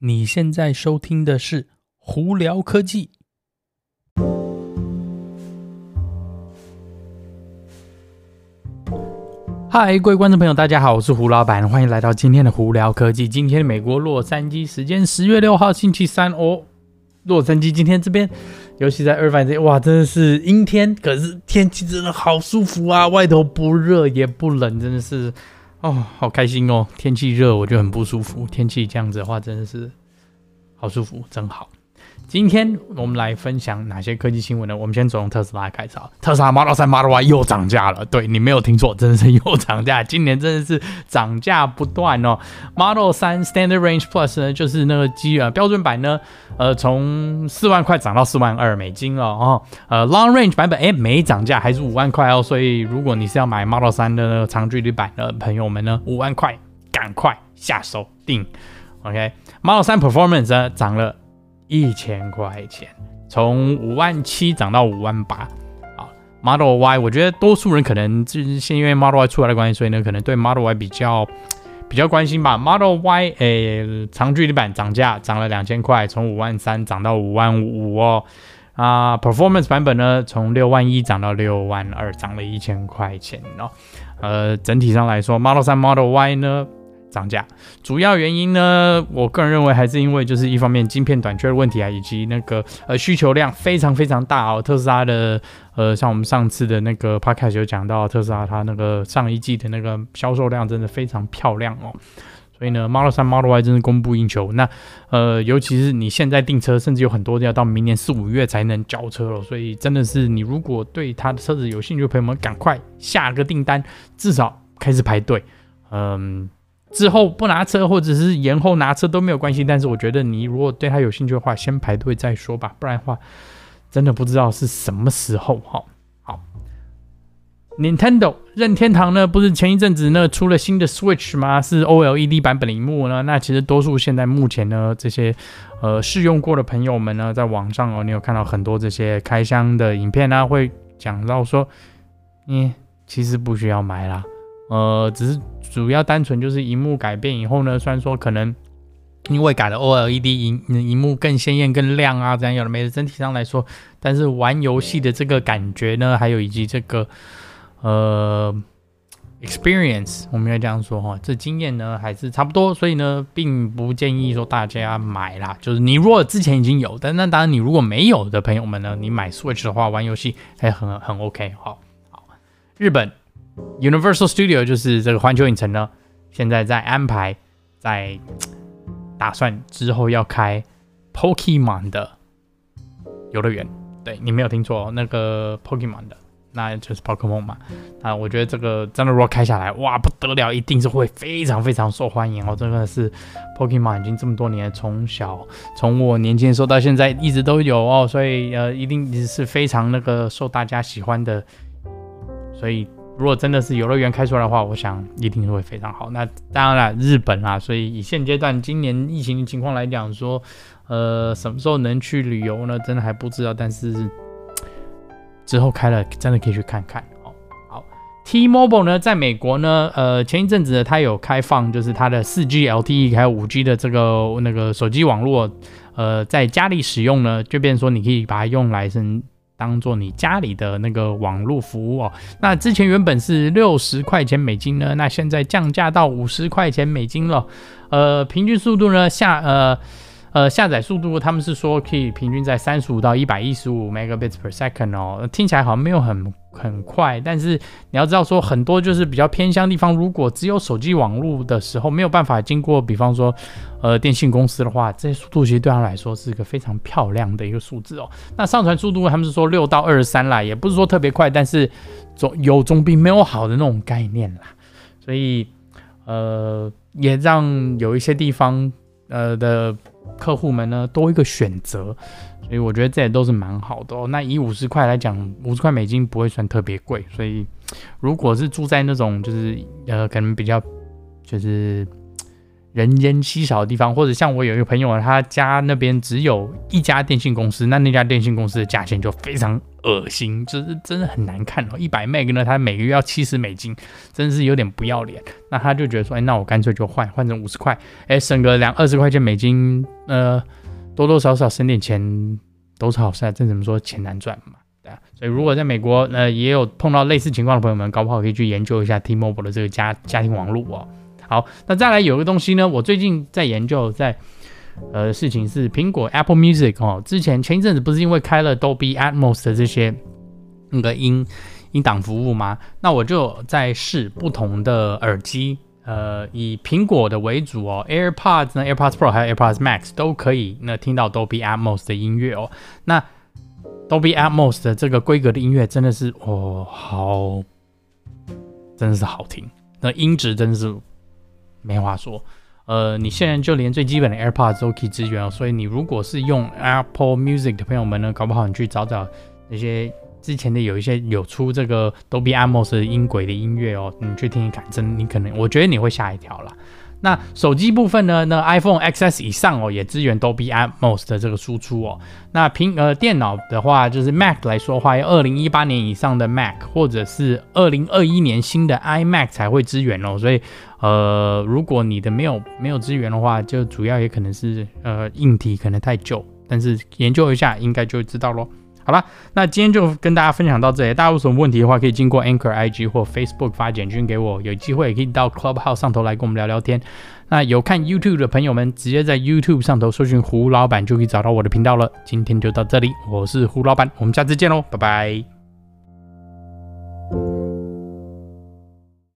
你现在收听的是胡聊科技。嗨，各位观众朋友，大家好，我是胡老板，欢迎来到今天的胡聊科技。今天美国洛杉矶时间10月6号星期三哦，洛杉矶今天这边，尤其在Irvine这，哇，真的是阴天，可是天气真的好舒服啊，外头不热也不冷，真的是。哦，好开心哦！天气热我就很不舒服，天气这样子的话真的是好舒服，真好。今天我们来分享哪些科技新闻呢？我们先从特斯拉开始。特斯拉 Model 3、Model Y 又涨价了，对，你没有听错，真的是又涨价。今年真的是涨价不断哦。Model 3 Standard Range Plus 呢，就是那个标准版呢，从4万块涨到4万2美金了哦。Long Range 版本没涨价，还是5万块哦。所以如果你是要买 Model 3的那个长距离版的朋友们呢，5万块赶快下手订。OK，Model 3 Performance 呢涨了1000块钱，从5万7涨到5万8。Model Y 我觉得多数人可能就是先因为 Model Y 出来的关系，所以呢可能对 Model Y 比较关心吧。Model Y 长距离版涨价涨了2000块，从5万3涨到5万5哦。Performance 版本呢从6万1涨到6万2，涨了1000块钱哦。整体上来说 Model 3 Model Y 呢涨价，主要原因呢，我个人认为还是因为就是一方面晶片短缺的问题啊，以及那个需求量非常非常大哦。特斯拉的像我们上次的那个 podcast 有讲到，特斯拉它那个上一季的那个销售量真的非常漂亮哦。所以呢 Model 3 Model Y 真是供不应求。那尤其是你现在订车，甚至有很多要到明年4、5月才能交车了。所以真的是你如果对他的车子有兴趣的朋友们，赶快下个订单，至少开始排队。之后不拿车或者是延后拿车都没有关系，但是我觉得你如果对他有兴趣的话，先排队再说吧，不然的话真的不知道是什么时候。好 ，Nintendo 任天堂呢，不是前一阵子呢出了新的 Switch 吗？是 OLED 版本的萤幕呢。那其实多数现在目前呢这些试用过的朋友们呢，在网上你有看到很多这些开箱的影片啊，会讲到说，其实不需要买啦。只是主要单纯就是萤幕改变以后呢，虽然说可能因为改了 OLED 萤幕更鲜艳更亮啊，这样有的没的，整体上来说，但是玩游戏的这个感觉呢，还有以及这个experience， 我们要这样说这经验呢还是差不多，所以呢并不建议说大家买啦。就是你如果之前已经有，但那当然你如果没有的朋友们呢，你买 Switch 的话玩游戏还很 OK。好，日本Universal Studio 就是这个环球影城呢，现在在安排，在打算之后要开 Pokemon 的游乐园。对，你没有听错，那个 Pokemon 的，那就是 Pokemon 嘛。我觉得这个真的如果开下来，哇，不得了，一定是会非常非常受欢迎哦。真的是 Pokemon 已经这么多年，从我年轻的时候到现在一直都有哦，所以一定是非常那个受大家喜欢的，所以。如果真的是游乐园开出来的话，我想一定会非常好。那当然日本啦，所以以现阶段今年疫情的情况来讲说，什么时候能去旅游呢？真的还不知道。但是之后开了，真的可以去看看。好 ，T-Mobile 呢，在美国呢，前一阵子呢，它有开放，就是它的4G LTE 还有5G 的这个那个手机网络，在家里使用呢，就变成说你可以把它用来当做你家里的那个网络服务哦。那之前原本是60块钱美金呢，那现在降价到50块钱美金了。平均速度呢下载速度他们是说可以平均在35到115 megabits per second 哦，听起来好像没有很快，但是你要知道说很多就是比较偏乡地方，如果只有手机网络的时候没有办法经过，比方说电信公司的话，这些速度其实对他来说是一个非常漂亮的一个数字哦。那上传速度他们是说6到23啦，也不是说特别快，但是有总比没有好的那种概念啦。所以也让有一些地方的客户们呢多一个选择，所以我觉得这也都是蛮好的哦。那以50块来讲，50块美金不会算特别贵，所以如果是住在那种就是可能比较就是人烟稀少的地方，或者像我有一个朋友，他家那边只有一家电信公司，那家电信公司的价钱就非常恶心，就是真的很难看哦。100 meg 呢，他每个月要$70，真的是有点不要脸。那他就觉得说，那我干脆就换成50块，省个20块钱美金，多多少少省点钱都是好事啊。这怎么说，钱难赚嘛。所以如果在美国也有碰到类似情况的朋友们，搞不好可以去研究一下 T-Mobile 的这个家庭网络哦。好，那再来有个东西呢，我最近在研究，事情是苹果 Apple Music 哦，前一阵子不是因为开了 Dolby Atmos 的这些那个音档服务吗？那我就在试不同的耳机，以苹果的为主哦 ，AirPods 呢 ，AirPods Pro 还有 AirPods Max 都可以听到 Dolby Atmos 的音乐哦。那 Dolby Atmos 的这个规格的音乐真的是真的是好听，那音质真的是没话说，你现在就连最基本的 AirPods 都可以支援哦，所以你如果是用 Apple Music 的朋友们呢，搞不好你去找那些之前的有一些有出这个 Dolby Atmos 的音轨的音乐哦，你去听听看，我觉得你会吓一跳啦。那手机部分呢，iPhone XS 以上哦，也支援 Dolby Atmos 的这个输出哦。那电脑的话，就是 Mac 来说的话，要2018年以上的 Mac 或者是2021年新的 iMac 才会支援哦。所以如果你的没有支援的话，就主要也可能是硬体可能太旧，但是研究一下应该就知道咯。好啦，那今天就跟大家分享到这里。大家有什么问题的话，可以经过 Anchor IG 或 Facebook 发简讯给我，有机会也可以到 Clubhouse 上头来跟我们聊聊天。那有看 YouTube 的朋友们，直接在 YouTube 上头搜寻胡老板就可以找到我的频道了。今天就到这里，我是胡老板，我们下次见咯，拜拜。